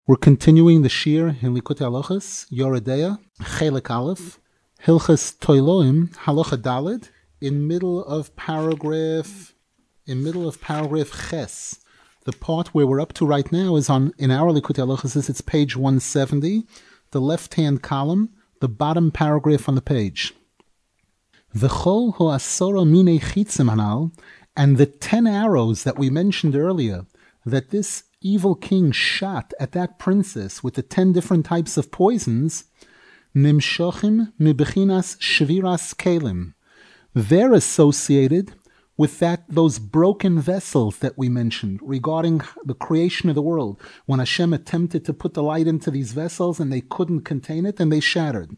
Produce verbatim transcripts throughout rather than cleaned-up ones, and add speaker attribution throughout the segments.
Speaker 1: We're continuing the Shir in Likutei Halachos, Yoredeya, Chelik Aleph, Hilchas Toiloim, Halacha Daled, in middle of paragraph, in middle of paragraph Ches. The part where we're up to right now is on, in our Likutei Halachos, it's page one seventy, the left-hand column, the bottom paragraph on the page. V'chol ho'asora minei chitzim hanal, and the ten arrows that we mentioned earlier, that this evil king shot at that princess with the ten different types of poisons, nimshochim mibechinas shviras kelim. They're associated with that those broken vessels that we mentioned regarding the creation of the world. When Hashem attempted to put the light into these vessels and they couldn't contain it and they shattered.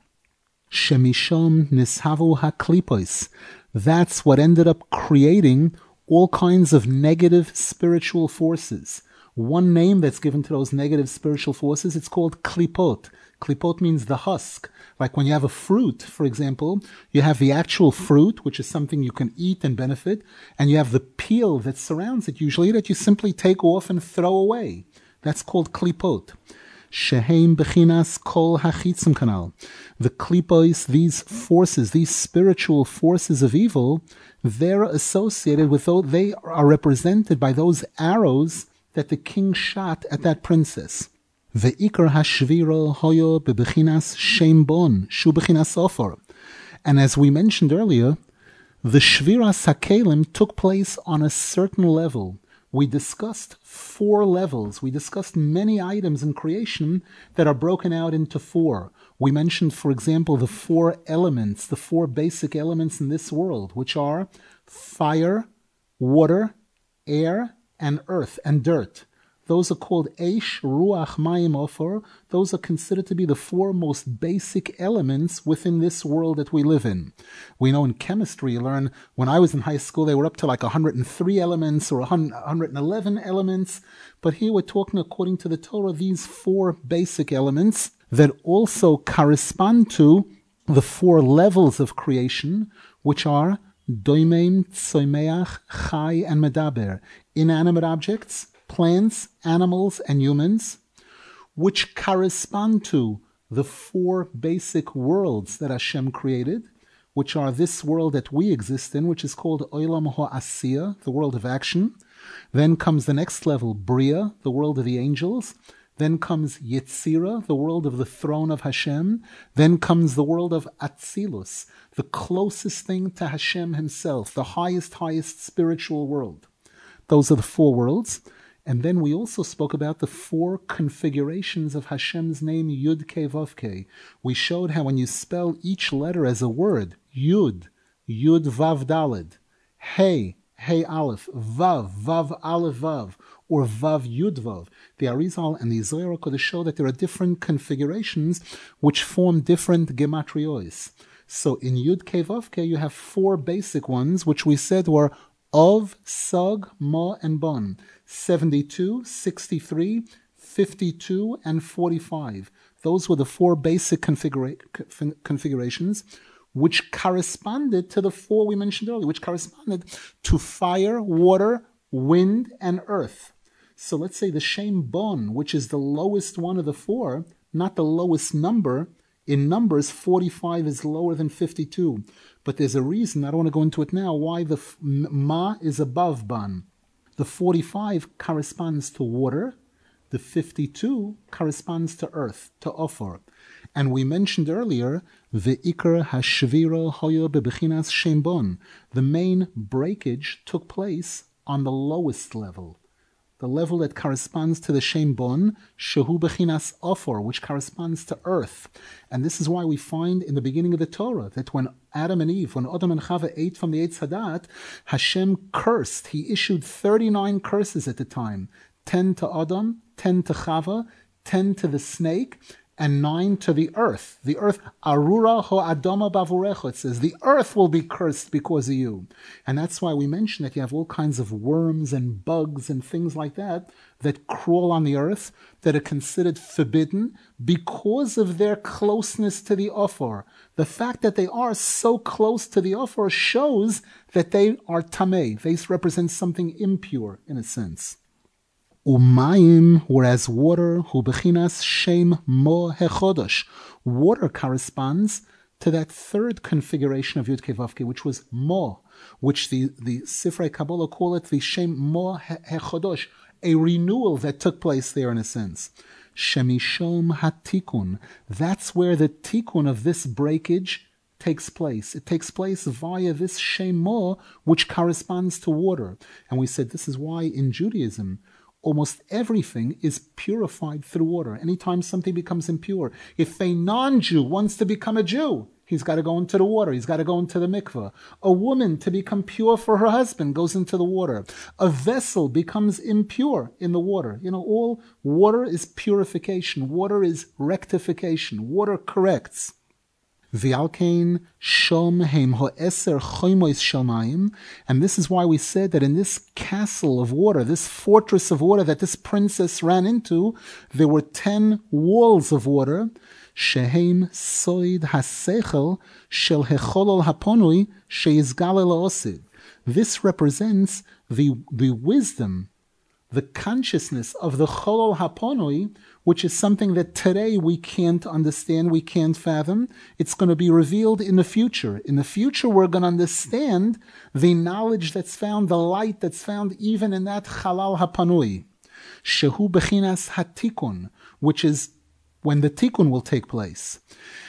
Speaker 1: Shemishom nishavu haklipos. That's what ended up creating all kinds of negative spiritual forces. One name that's given to those negative spiritual forces, it's called klipot. Klipot means the husk. Like when you have a fruit, for example, you have the actual fruit, which is something you can eat and benefit, and you have the peel that surrounds it, usually, that you simply take off and throw away. That's called klipot. Sheheim bechinas kol hachitzim kanal. The klipos, these forces, these spiritual forces of evil, they're associated with those, they are represented by those arrows that the king shot at that princess. Ve'ikar hashviro hoyo bebechinas shem bon, shu bechinas ofor. And as we mentioned earlier, the shviras hakelim took place on a certain level. We discussed four levels. We discussed many items in creation that are broken out into four. We mentioned, for example, the four elements, the four basic elements in this world, which are fire, water, air, and earth and dirt. Those are called Eish, Ruach, Mayim, Ofor. Those are considered to be the four most basic elements within this world that we live in. We know in chemistry, you learn, when I was in high school, they were up to like one hundred three elements or one hundred eleven elements. But here we're talking, according to the Torah, these four basic elements that also correspond to the four levels of creation, which are Doimeim, Tzoimeach, Chai, and Medaber. Inanimate objects, plants, animals, and humans, which correspond to the four basic worlds that Hashem created, which are this world that we exist in, which is called Olam Ha'asiyah, the world of action. Then comes the next level, Bria, the world of the angels. Then comes Yetzira, the world of the throne of Hashem. Then comes the world of Atzilus, the closest thing to Hashem himself, the highest, highest spiritual world. Those are the four worlds. And then we also spoke about the four configurations of Hashem's name, Yud Kei Vav Kei. We showed how when you spell each letter as a word, Yud, Yud Vav Daled, Hey, Hey Aleph, Vav, Vav Aleph Vav, or Vav Yud Vav. The Arizal and the Zohar Kodesh show that there are different configurations which form different gematriyos. So in Yud Kei Vav Kei you have four basic ones, which we said were Of, Sag, Ma, and Bon. seventy-two, sixty-three, fifty-two, and forty-five. Those were the four basic configura- configurations which corresponded to the four we mentioned earlier, which corresponded to fire, water, wind, and earth. So let's say the Shem Bon, which is the lowest one of the four, not the lowest number. In numbers, forty-five is lower than fifty-two. But there's a reason, I don't want to go into it now, why the Ma is above Ban. The forty-five corresponds to water. The fifty-two corresponds to earth, to Ofor. And we mentioned earlier, Ve'ikar hashviro hoyo bebechinas shem bon. The main breakage took place on the lowest level. The level that corresponds to the Shem Bon, Shehu Bechinas Ofor, which corresponds to earth. And this is why we find in the beginning of the Torah that when Adam and Eve, when Adam and Chava ate from the Eitz Hadat, Hashem cursed. He issued thirty-nine curses at the time. ten to Adam, ten to Chava, ten to the snake, and nine to the earth. The earth, Arura ho Adama bavurecho, it says, the earth will be cursed because of you. And that's why we mentioned that you have all kinds of worms and bugs and things like that that crawl on the earth that are considered forbidden because of their closeness to the Ofor. The fact that they are so close to the Ofor shows that they are tameh. They represent something impure in a sense. Umayim, whereas water, hu bechinas shem mo hechodosh. Water corresponds to that third configuration of Yud Kei Vav Kei, which was mo, which the, the Sifrei Kabbalah call it the shem mo hechodosh, a renewal that took place there in a sense. Shemishom hatikun. That's where the tikun of this breakage takes place. It takes place via this shem mo, which corresponds to water. And we said this is why in Judaism, almost everything is purified through water. Anytime something becomes impure, if a non-Jew wants to become a Jew, he's got to go into the water. He's got to go into the mikveh. A woman, to become pure for her husband, goes into the water. A vessel becomes impure in the water. You know, all water is purification. Water is rectification. Water corrects. V'alkein shom heim ha'eser choimois shalmayim, and this is why we said that in this castle of water, this fortress of water that this princess ran into, there were ten walls of water. Sheheim soid hasechel shel hecholol haponui sheizgale laosiv. This represents the the wisdom, the consciousness of the cholol haponui, which is something that today we can't understand, we can't fathom. It's going to be revealed in the future. In the future, we're going to understand the knowledge that's found, the light that's found even in that chalal hapanui. Shehu bechinas hatikun, which is when the tikkun will take place.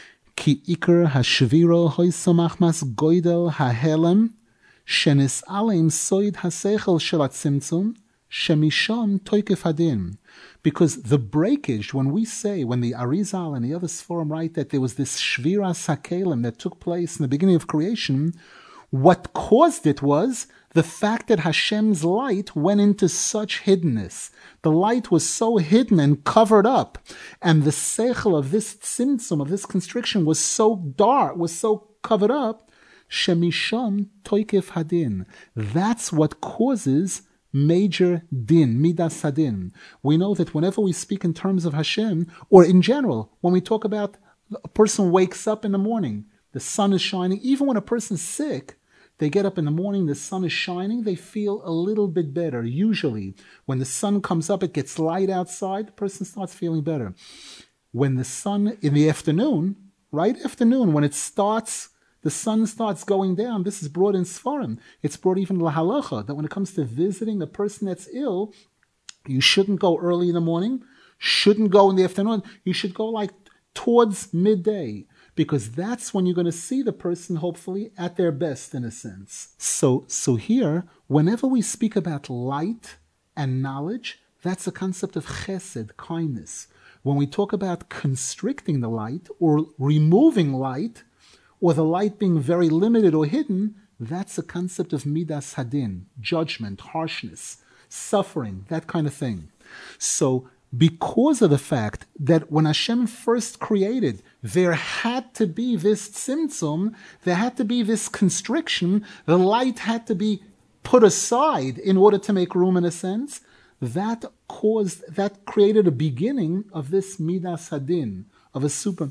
Speaker 1: Ki ikar hashviro hoisamachmas goidel hahelem shenis aleim soid hasechel shelat simtzum shemisham toikef hadin. Because the breakage, when we say, when the Arizal and the other Sforim write that there was this Shvira Sakelim that took place in the beginning of creation, what caused it was the fact that Hashem's light went into such hiddenness. The light was so hidden and covered up, and the seichel of this tzimtzum, of this constriction, was so dark, was so covered up, Shemisham Toikef Hadin. That's what causes major din, midas hadin. We know that whenever we speak in terms of Hashem, or in general, when we talk about a person wakes up in the morning, the sun is shining, even when a person's sick, they get up in the morning, the sun is shining, they feel a little bit better. Usually, when the sun comes up, it gets light outside, the person starts feeling better. When the sun, in the afternoon, right afternoon, when it starts, the sun starts going down, this is brought in Sfarim. It's brought even lahalacha, that when it comes to visiting a person that's ill, you shouldn't go early in the morning, shouldn't go in the afternoon, you should go like towards midday, because that's when you're going to see the person, hopefully, at their best, in a sense. So, so here, whenever we speak about light and knowledge, that's a concept of chesed, kindness. When we talk about constricting the light or removing light, or the light being very limited or hidden, that's a concept of midas hadin, judgment, harshness, suffering, that kind of thing. So, because of the fact that when Hashem first created, there had to be this tzimtzum, there had to be this constriction, the light had to be put aside in order to make room, in a sense, that caused, that created a beginning of this midas hadin, of a super...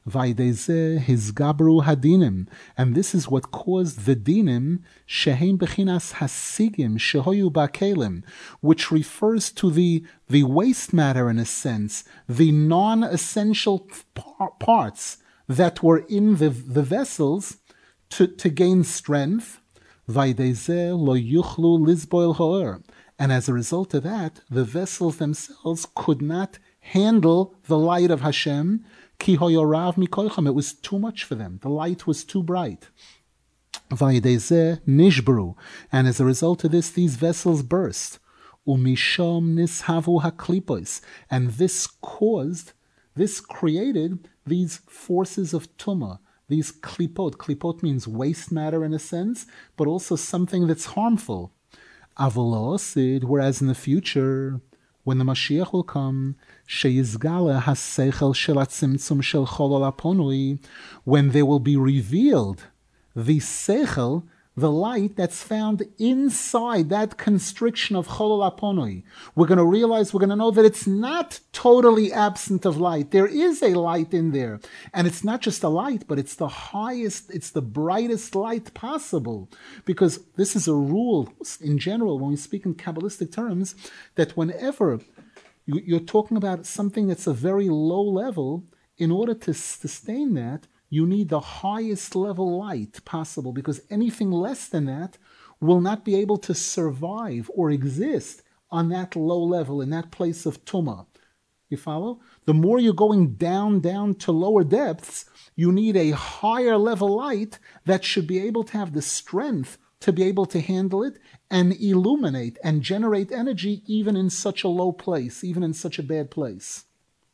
Speaker 1: Hizgabru hadinim, and this is what caused the dinim sheheim bechinas hasigim shehoyu bakelim, which refers to the the waste matter, in a sense, the non-essential par- parts that were in the the vessels to to gain strength. Vaydezeh lo yuchlu lizboil ho'er, and as a result of that, the vessels themselves could not handle the light of Hashem. Ki hoyorav mikoichem, it was too much for them. The light was too bright. Vayidezeh nishbru, and as a result of this, these vessels burst. Umishom nishavu haklipos, and this caused, this created these forces of tumah, these klipot. Klipot means waste matter, in a sense, but also something that's harmful. Avolosid, whereas in the future, when the Mashiach will come, sheyizgale haseichel shel hatzimtzum shel cholol haponui, when there will be revealed the seichel, the light that's found inside that constriction of Cholol Aponoi. We're going to realize, we're going to know that it's not totally absent of light. There is a light in there. And it's not just a light, but it's the highest, it's the brightest light possible. Because this is a rule in general, when we speak in Kabbalistic terms, that whenever you're talking about something that's a very low level, in order to sustain that, you need the highest level light possible, because anything less than that will not be able to survive or exist on that low level, in that place of Tumah. You follow? The more you're going down, down to lower depths, you need a higher level light that should be able to have the strength to be able to handle it and illuminate and generate energy even in such a low place, even in such a bad place.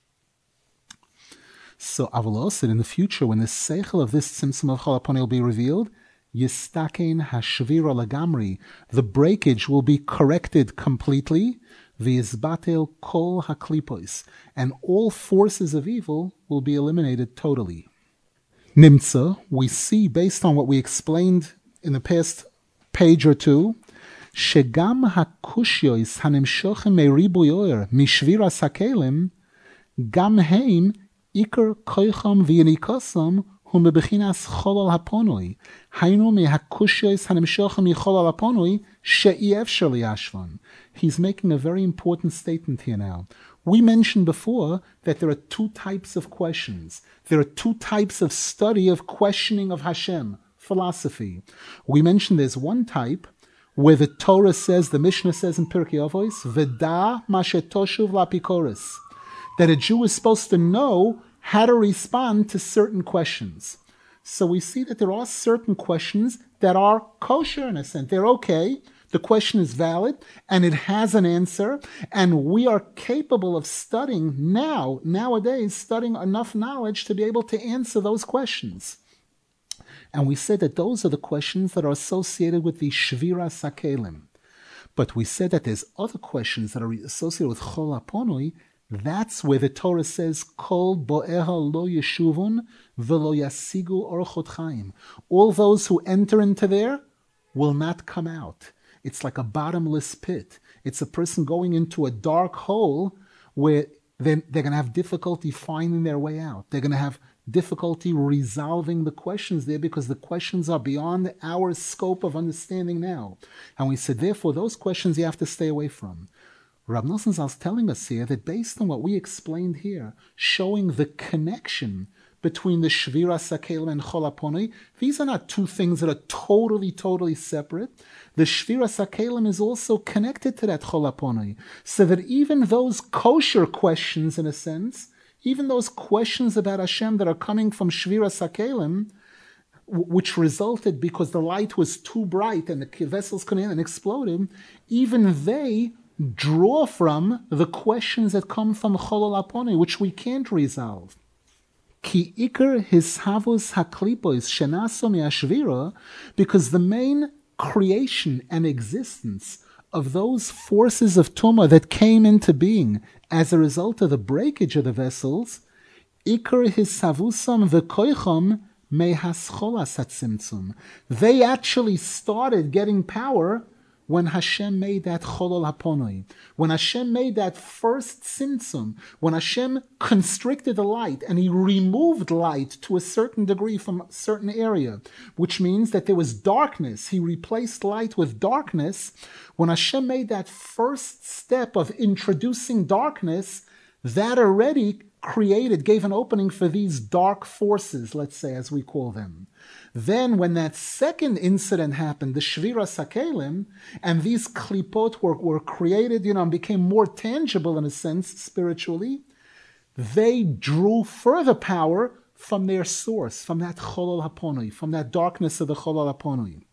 Speaker 1: So Avalos said in the future, when the seichel of this Tzimtzum of Chol Haponoi will be revealed, Yistakein Hashvira Lagamri, the breakage will be corrected completely, V'yizbatel Kol HaKlipos, and all forces of evil will be eliminated totally. Nimtza, we see based on what we explained in the past page or two, Shegam HaKushyois Hanimshochem Meribuyoer Mishvira Sakelim, Gam Heim Iker koicham v'yinikosam hu mebechinas cholol haponoi. Hainu mehakushyois hanimshochem yicholol haponoi she'i efshar liyashvan. He's making a very important statement here now. We mentioned before that there are two types of questions. There are two types of study of questioning of Hashem, philosophy. We mentioned there's one type where the Torah says, the Mishnah says in Pirkei Avos, V'da ma shetoshuv la'apikoros, that a Jew is supposed to know how to respond to certain questions. So we see that there are certain questions that are kosher in a sense. They're okay. The question is valid and it has an answer, and we are capable of studying now, nowadays, studying enough knowledge to be able to answer those questions. And we said that those are the questions that are associated with the Shvira Sakelim. But we said that there's other questions that are associated with Chol Haponoi. That's where the Torah says, Kol bo'eha lo yeshuvun v'lo yasigu orchot chaim. All those who enter into there will not come out. It's like a bottomless pit. It's a person going into a dark hole where they're, they're going to have difficulty finding their way out. They're going to have difficulty resolving the questions there because the questions are beyond our scope of understanding now. And we said, therefore, those questions you have to stay away from. Rab Nosson Zal is telling us here that based on what we explained here, showing the connection between the Shvira Sakelim and Chol Haponoi, these are not two things that are totally, totally separate. The Shvira Sakelim is also connected to that Chol Haponoi, so that even those kosher questions, in a sense, even those questions about Hashem that are coming from Shvira Sakelim, which resulted because the light was too bright and the vessels couldn't and exploded, even they draw from the questions that come from Cholol Haponoi, which we can't resolve. Ki iker hishavos haklipos shenaso me'ashvira, because the main creation and existence of those forces of Tumah that came into being as a result of the breakage of the vessels, iker hishavusam v'koicham mehascholas hatzimtzum. They actually started getting power when Hashem made that Cholol Haponoi, when Hashem made that first Tzimtzum, when Hashem constricted the light and He removed light to a certain degree from a certain area, which means that there was darkness. He replaced light with darkness. When Hashem made that first step of introducing darkness, that already created, gave an opening for these dark forces, let's say, as we call them. Then when that second incident happened, the Shvira Sakelim, and these klipot were, were created, you know, and became more tangible in a sense, spiritually, they drew further power from their source, from that Cholol Haponoi, from that darkness of the Cholol Haponoi.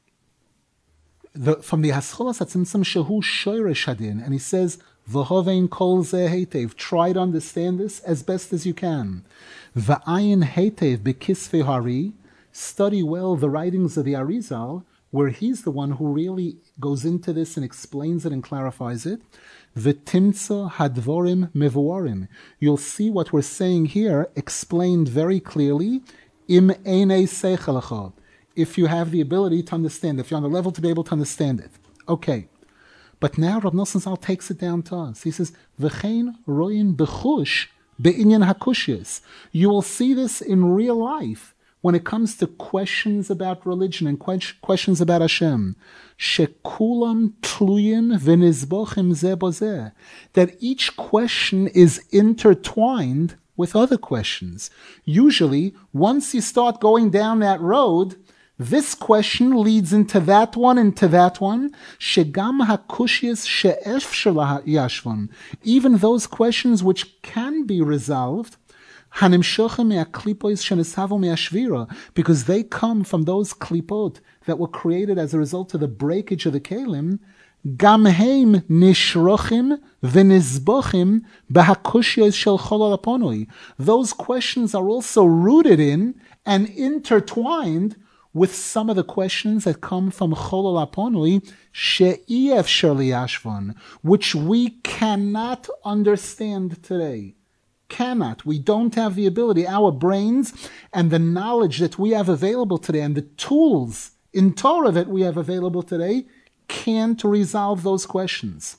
Speaker 1: The, from the Hascholas Hatzimtzum Shehu Shoyresh Hadin, and he says, V'hovein kol zeh heitev, try to understand this as best as you can. V'ayin heitev b'kisvei hari, study well the writings of the Arizal, where he's the one who really goes into this and explains it and clarifies it. V'timtza hadvorim mevuarim. You'll see what we're saying here explained very clearly. Im einei seichel lecha. if you have the ability to understand, if you're on the level to be able to understand it. Okay. But now Rav Nosson Zal takes it down to us. He says, V'chein royin bechush be'inyan hakushis. You will see this in real life when it comes to questions about religion and questions about Hashem. Shekulam tluyim v'nizbochim ze bozeh. That each question is intertwined with other questions. Usually, once you start going down that road, this question leads into that one, into that one. Shegam hakushis she'efshar yashvon. Even those questions which can be resolved, because they come from those klipot that were created as a result of the breakage of the kelim. Gam heim nishrochim v'nizbochim b'hakushiyos shel chol alaponoi. Those questions are also rooted in and intertwined with some of the questions that come from Chol Alaponui, She'ef Shirli Ashvan, which we cannot understand today. Cannot. We don't have the ability. Our brains and the knowledge that we have available today and the tools in Torah that we have available today can't resolve those questions.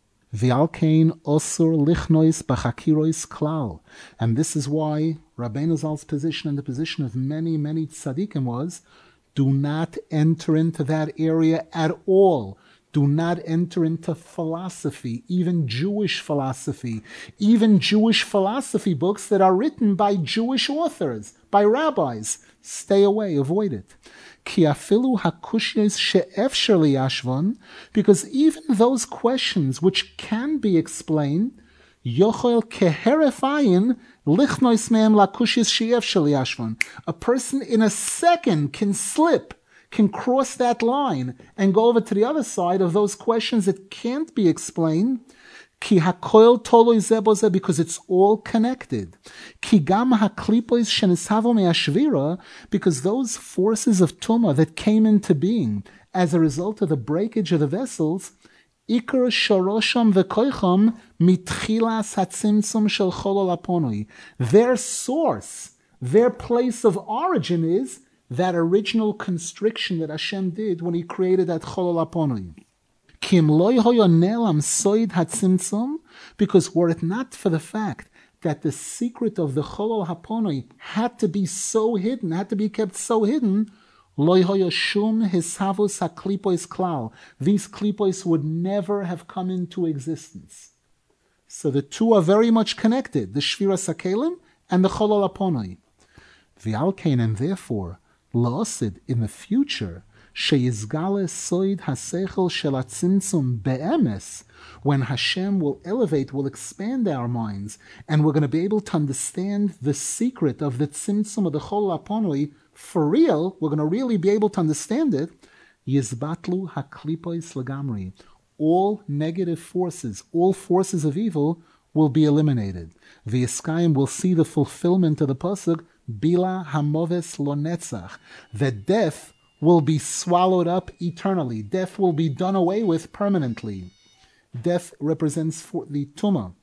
Speaker 1: V'alkein osur lichnois b'chakirois klal. And this is why Rabbeinu Zal's position and the position of many, many tzaddikim was, do not enter into that area at all. Do not enter into philosophy, even Jewish philosophy, even Jewish philosophy books that are written by Jewish authors, by rabbis. Stay away, avoid it. Ki afilu hakushiyos she'efshar liyashvon, because even those questions which can be explained, yochel keheref ayin lichnois mehem lakushiyos she'efshar liyashvon. A person in a second can slip, can cross that line and go over to the other side of those questions that can't be explained. Ki hakoil toloi zeboze, because it's all connected. Ki gam haklipois shenisavo me'ashvira, because those forces of Tumah that came into being as a result of the breakage of the vessels, ikar shorosham v'koicham mitchilas hatzimtzum shel chol alaponoi. Their source, their place of origin is that original constriction that Hashem did when He created that chol alaponoi. Kim loy hoyo nelam soid hatzimtzum, because were it not for the fact that the secret of the chol haponoi had to be so hidden, had to be kept so hidden, loy hoyo shum hisavus haklipois klal. These klipois would never have come into existence. So the two are very much connected, the shviras hakelim and the chol haponoi. V'alkein, and therefore, la'osid, in the future, sheyizgale soid hasechel shel hatzimtzum be'emes, when Hashem will elevate, will expand our minds, and we're going to be able to understand the secret of the tzimtzum of the chol haponoi for real, we're going to really be able to understand it, yizbatlu haklipois legamri. All negative forces, all forces of evil will be eliminated. V'yiskayim will see the fulfillment of the pasuk, bila hamoves lo netzach, that death will be swallowed up eternally. Death will be done away with permanently. Death represents for the Tumah.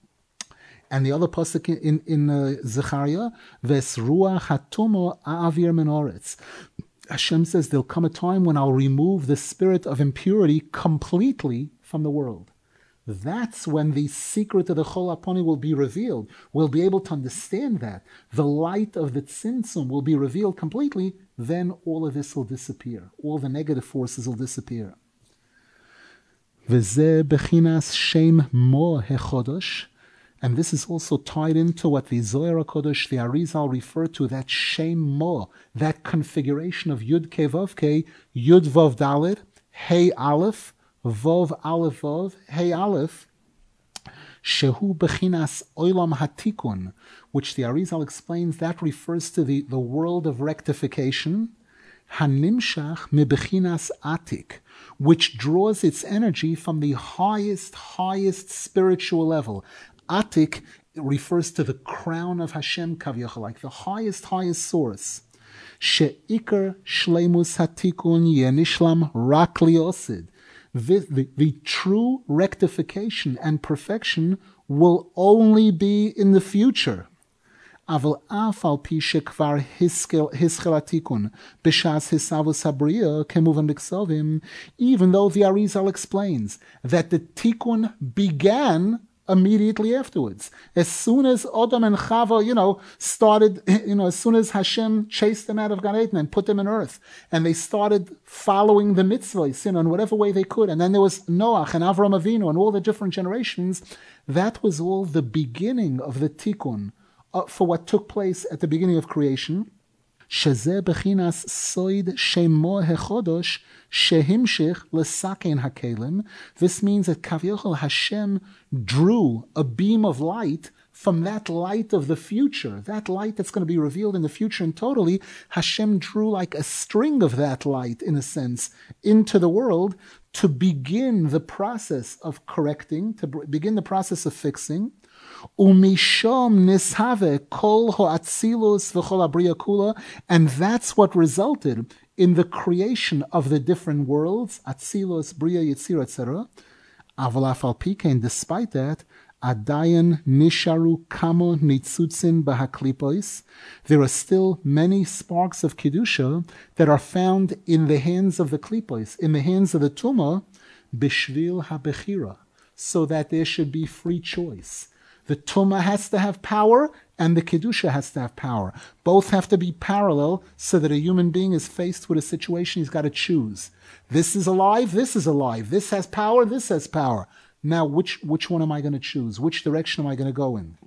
Speaker 1: And the other pasuk in, in uh, Zechariah, Ves ruach hatumo a'avir menoretz. Hashem says there'll come a time when I'll remove the spirit of impurity completely from the world. That's when the secret of the Chol Haponi will be revealed. We'll be able to understand that. The light of the Tzimtzum will be revealed completely. Then all of this will disappear. All the negative forces will disappear. V'zeh bechinas shem mo hechodosh. And this is also tied into what the Zohar HaKodesh, the Arizal, refer to, that shem mo, that configuration of Yud Ke Vav Ke, Yud Vav Dalet, Hey Aleph, Vov Aleph Vov, Hey Aleph, Shehu Bechinas Olam Hatikun, which the Arizal explains that refers to the, the world of rectification, Hanimshach Me Bechinas Atik, which draws its energy from the highest, highest spiritual level. Atik refers to the crown of Hashem Kaviyachal, like the highest, highest source. She'ikar Shleimus Hatikun Yenishlam Rak Liosid. The, the, the true rectification and perfection will only be in the future. Aval af al pi shekvar hiskel atikun b'shas hisavus habriya kemuvan b'ksovim, even though the Arizal explains that the tikkun began immediately afterwards. As soon as Adam and Chava, you know, started, you know, as soon as Hashem chased them out of Gan Eden and put them in earth, and they started following the mitzvahs, you know, in whatever way they could, and then there was Noach and Avram Avinu and all the different generations, that was all the beginning of the tikkun uh, for what took place at the beginning of creation. Shezeh bechinas soid shemo hechodosh shehimshich lesakein hakelim. This means that Kavyochel Hashem drew a beam of light from that light of the future, that light that's going to be revealed in the future, and totally Hashem drew like a string of that light, in a sense, into the world to begin the process of correcting, to begin the process of fixing. Umishom nishave kol ho'atzilus v'chol abriya kula, and that's what resulted in the creation of the different worlds, Atzilus, Bria, Yitzir, et cetera. Aval af al pi kein, despite that, adayan nisharu kamo nitzutzin bahaklipois. There are still many sparks of kedusha that are found in the hands of the klipois, in the hands of the tuma, bishvil habechira, so that there should be free choice. The Tumah has to have power, and the Kedusha has to have power. Both have to be parallel, so that a human being is faced with a situation he's got to choose. This is alive, this is alive. This has power, this has power. Now, which, which one am I going to choose? Which direction am I going to go in?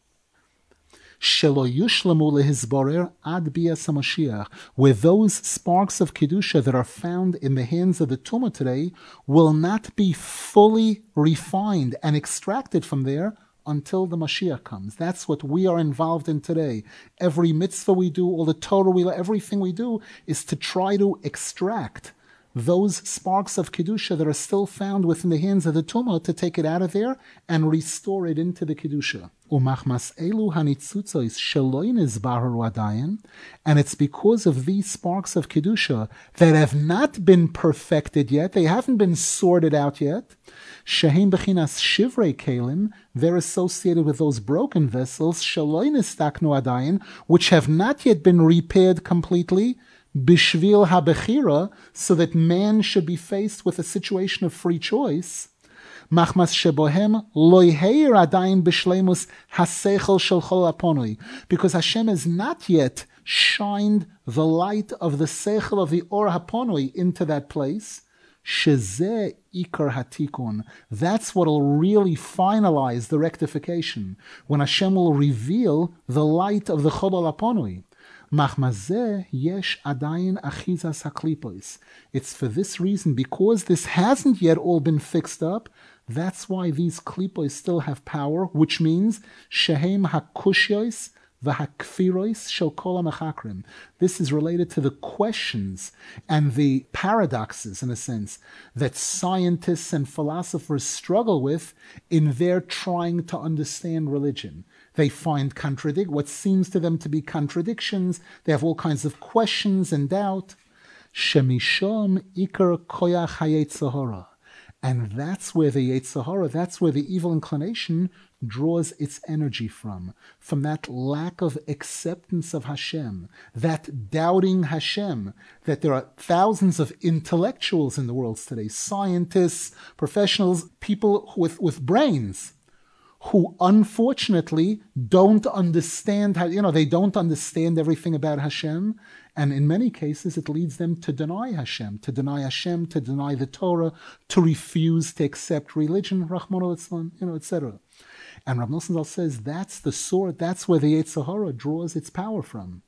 Speaker 1: Shelo yushlamu lehizborer ad bias HaMashiach, where those sparks of Kedusha that are found in the hands of the Tumah today will not be fully refined and extracted from there until the Mashiach comes. That's what we are involved in today. Every mitzvah we do, all the Torah we everything we do is to try to extract those sparks of Kedusha that are still found within the hands of the Tumah, to take it out of there and restore it into the Kedusha. And it's because of these sparks of Kedusha that have not been perfected yet, they haven't been sorted out yet, Shehem bechinas shivrei kelim, they're associated with those broken vessels, shelo nistaknu adayin, which have not yet been repaired completely, bishvil habechira, so that man should be faced with a situation of free choice. Machmas shebohem loyheir adayin bishleimus hasechel shel chol aponui, because Hashem has not yet shined the light of the sechel of the or haponui into that place. Shezeh ikar hatikun. That's what will really finalize the rectification, when Hashem will reveal the light of the chol aponui. Machmazeh yesh adayin achizas haklipos. It's for this reason, because this hasn't yet all been fixed up, that's why these klipos still have power, which means shehem hakushyois v'hakfirois shel kol hamachakrim. This is related to the questions and the paradoxes, in a sense, that scientists and philosophers struggle with in their trying to understand religion. They find contradict what seems to them to be contradictions. They have all kinds of questions and doubt. Shemishom ikar koyach hayetzer hara. And that's where the Yetzer Hara, that's where the evil inclination draws its energy from. From that lack of acceptance of Hashem, that doubting Hashem, that there are thousands of intellectuals in the world today, scientists, professionals, people with, with brains, who unfortunately don't understand how, you know, they don't understand everything about Hashem. And in many cases, it leads them to deny Hashem, to deny Hashem, to deny the Torah, to refuse to accept religion, Rahman al-Islam, you know, et cetera. And Rav Nosson Zal says that's the sword, that's where the Yetzer Hara draws its power from.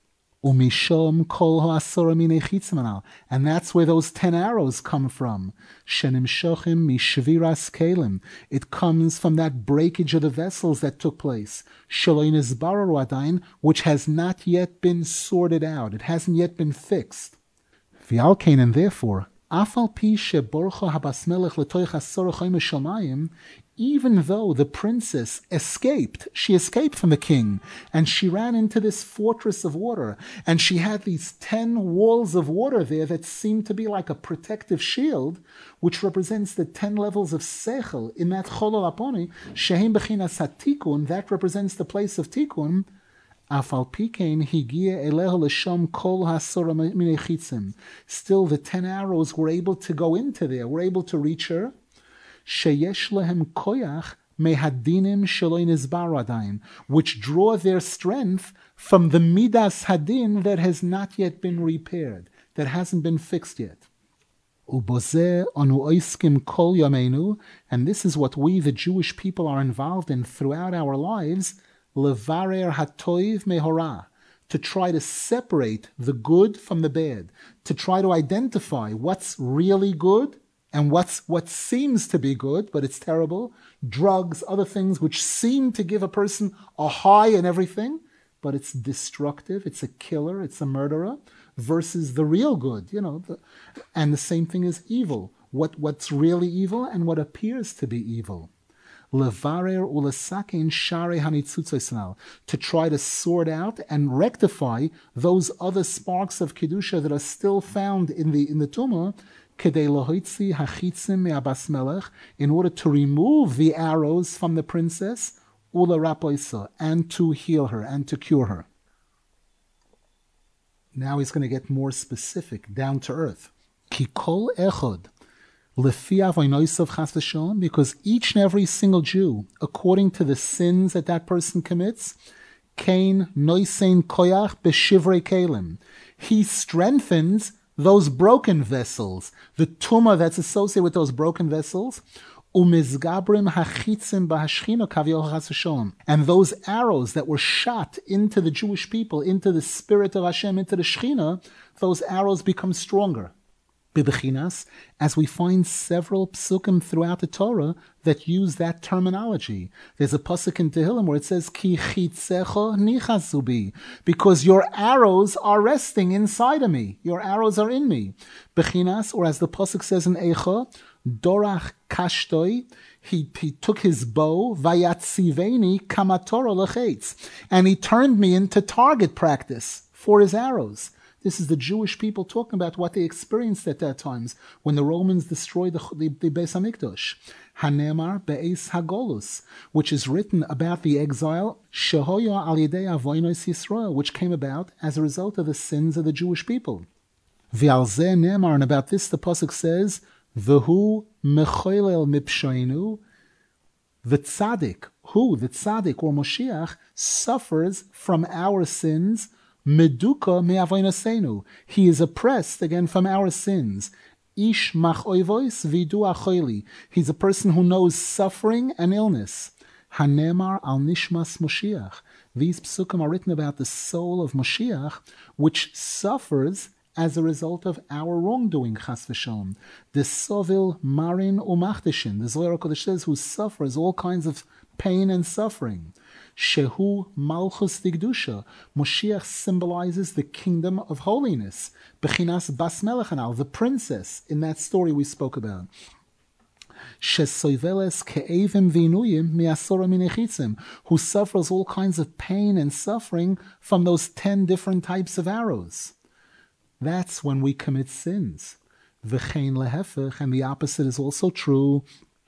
Speaker 1: Umishom kol ha'asora minei chitzim, and that's where those ten arrows come from. Shenimshochim mishviras kelim. It comes from that breakage of the vessels that took place. Shelo nizbaru adayin, which has not yet been sorted out. It hasn't yet been fixed. V'alkein, and therefore, afal pi sheborcha habas melech letoich asora chayim shamayim, even though the princess escaped, she escaped from the king, and she ran into this fortress of water, and she had these ten walls of water there that seemed to be like a protective shield, which represents the ten levels of sechel in that cholol aponi, shehem bechinas hatikun, that represents the place of tikun. Afal pikein higia eleho l'sham kol hasora minei chitzim. Still, the ten arrows were able to go into there, were able to reach her. Sheyesh lehem koyach mehadinim shelo nizbar adayin, which draw their strength from the midas hadin that has not yet been repaired, that hasn't been fixed yet. Ubozeh anu oiskim kol yameinu, and this is what we, the Jewish people, are involved in throughout our lives. Levarer hatoiv mehora, to try to separate the good from the bad, to try to identify what's really good and what's what seems to be good, but it's terrible. Drugs, other things which seem to give a person a high and everything, but it's destructive, it's a killer, it's a murderer, versus the real good, you know. The, and the same thing is evil. What what's really evil and what appears to be evil. Levarer ulesakin share hanitzutzoisnal, to try to sort out and rectify those other sparks of kedusha that are still found in the in the tumah, kedei lohoitzi hachitzim me'abas melech, in order to remove the arrows from the princess, ula rapoisa, and to heal her and to cure her. Now he's going to get more specific, down to earth. Ki kol echod. Because each and every single Jew, according to the sins that that person commits, kain noisein koyach beshivrei kelim, he strengthens those broken vessels, the tumah that's associated with those broken vessels, umizgabrim hachitzim bahashchina kaviyol chasashon, and those arrows that were shot into the Jewish people, into the spirit of Hashem, into the Shechina, those arrows become stronger. Bibechinas, as we find several psukim throughout the Torah that use that terminology. There's a pasuk in Tehillim where it says, Ki chitzecho nichasu bi, because your arrows are resting inside of me. Your arrows are in me. Bechinas, or as the pasuk says in Eicha, Dorach kashtoi, he, he took his bow, vayatziveni kamatoro lechetz, and he turned me into target practice for his arrows. This is the Jewish people talking about what they experienced at that times when the Romans destroyed the, the, the Beis HaMikdash. Hanemar Be'ez HaGolus, which is written about the exile, Shehoyo al Yedei Avonos Yisrael, which came about as a result of the sins of the Jewish people. V'al zeh Nemar, and about this the pasuk says, V'hu mechoilel mipshoinu, the tzaddik, who, the tzaddik or Moshiach, suffers from our sins. Meduka me'avonosenu, he is oppressed again from our sins. Ish mach oivois vidu achoili, he's a person who knows suffering and illness. Hanemar al nishmas Moshiach, these psukim are written about the soul of Moshiach, which suffers as a result of our wrongdoing, chas v'shalom. The sovil marin umachdeshin, the Zohar HaKadosh says, who suffers all kinds of pain and suffering. Shehu Malchus Digdusha. Moshiach symbolizes the kingdom of holiness. Bechinas Bas Melechanal, the princess in that story we spoke about. Shesoiveles Ke'evim Vinuyim Miasora Minechitzim, who suffers all kinds of pain and suffering from those ten different types of arrows. That's when we commit sins. V'chein lehefech, and the opposite is also true.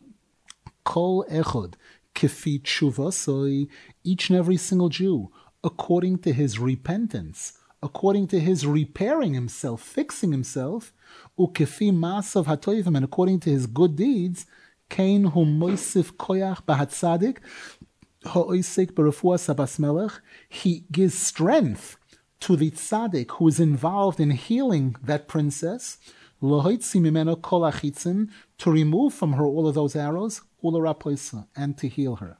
Speaker 1: Kol echod. Kefi tshuvasoy, each and every single Jew, according to his repentance, according to his repairing himself, fixing himself, ukefi masav hatoivim, and according to his good deeds, kain hu moisif koyach bahatzadik, ha'oisek berefuas habas melech, he gives strength to the tzaddik who is involved in healing that princess, lohoitzi mimeno kol achitzim, to remove from her all of those arrows, and to heal her.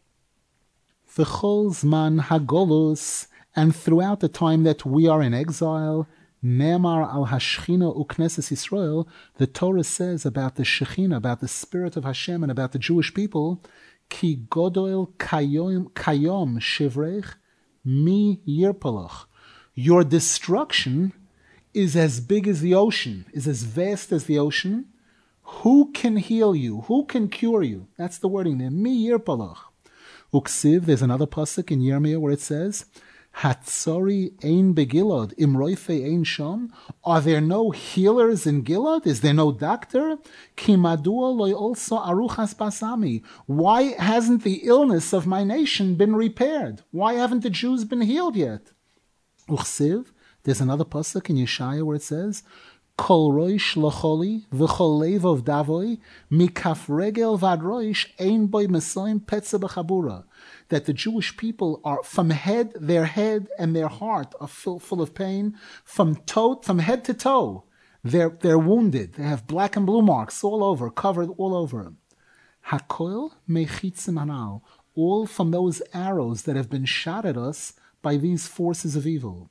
Speaker 1: V'chol zman hagolus, and throughout the time that we are in exile, Nemar al Hashchina ukneses Yisrael, the Torah says about the Shechina, about the spirit of Hashem, and about the Jewish people, Ki godol kayom kayom shivrech mi yirpalach. Your destruction is as big as the ocean, is as vast as the ocean. Who can heal you? Who can cure you? That's the wording there. Mi yirpalach. Uksiv, there's another pasuk in Yirmiyah where it says, Hatzori ein begilad, imroife ein sham. Are there no healers in Gilad? Is there no doctor? Ki madua loy also aruchas basami. Why hasn't the illness of my nation been repaired? Why haven't the Jews been healed yet? Uchsiv, there's another pasuk in Yeshaya where it says, Kol roish locholi v'chol levov davoi mikaf regel vad roish ein boy mesoim petze b'chabura. That the Jewish people are from head, their head and their heart are full, full of pain, from toe, from head to toe. They're they're wounded. They have black and blue marks all over, covered all over. Hakoil mechitzim hanal, all from those arrows that have been shot at us by these forces of evil.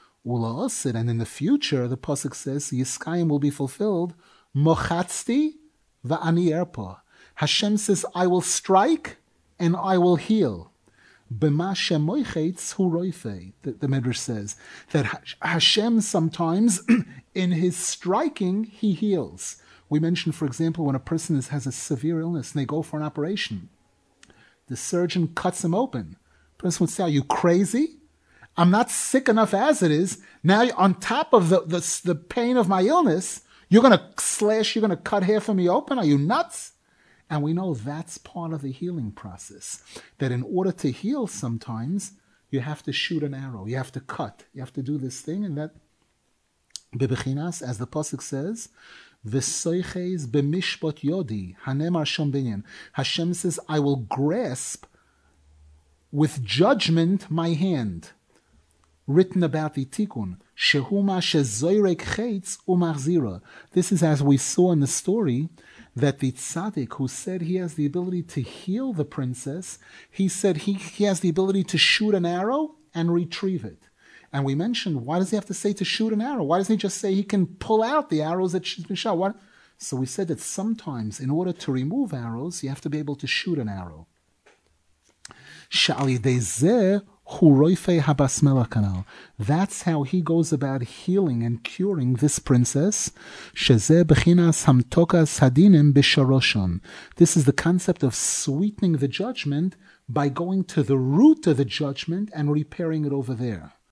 Speaker 1: Ula and in the future, the pasuk says, Yiskayim will be fulfilled. Mochatzti va'ani erpa. Hashem says, I will strike and I will heal. B'ma shemoichetz hu roife. The, the Midrash says that Hashem sometimes, in his striking, he heals. We mentioned, for example, when a person is, has a severe illness and they go for an operation, the surgeon cuts him open. The person would say, are you crazy? I'm not sick enough as it is. Now, on top of the, the, the pain of my illness, you're going to slash, you're going to cut half of me open? Are you nuts? And we know that's part of the healing process. That in order to heal sometimes, you have to shoot an arrow. You have to cut. You have to do this thing. And that, bebechinas, as the pasuk says, v'soiches b'mishpot yodi, hanemar shom binyan. Hashem says, I will grasp with judgment my hand. Written about the tikkun, shehuma shezoyrek chetz umachzira. This is as we saw in the story that the tzaddik who said he has the ability to heal the princess, he said he, he has the ability to shoot an arrow and retrieve it. And we mentioned, why does he have to say to shoot an arrow? Why doesn't he just say he can pull out the arrows that she's been shot? What? So we said that sometimes in order to remove arrows, you have to be able to shoot an arrow. Sha'ali dezeh That's how he goes about healing and curing this princess. This is the concept of sweetening the judgment by going to the root of the judgment and repairing it over there.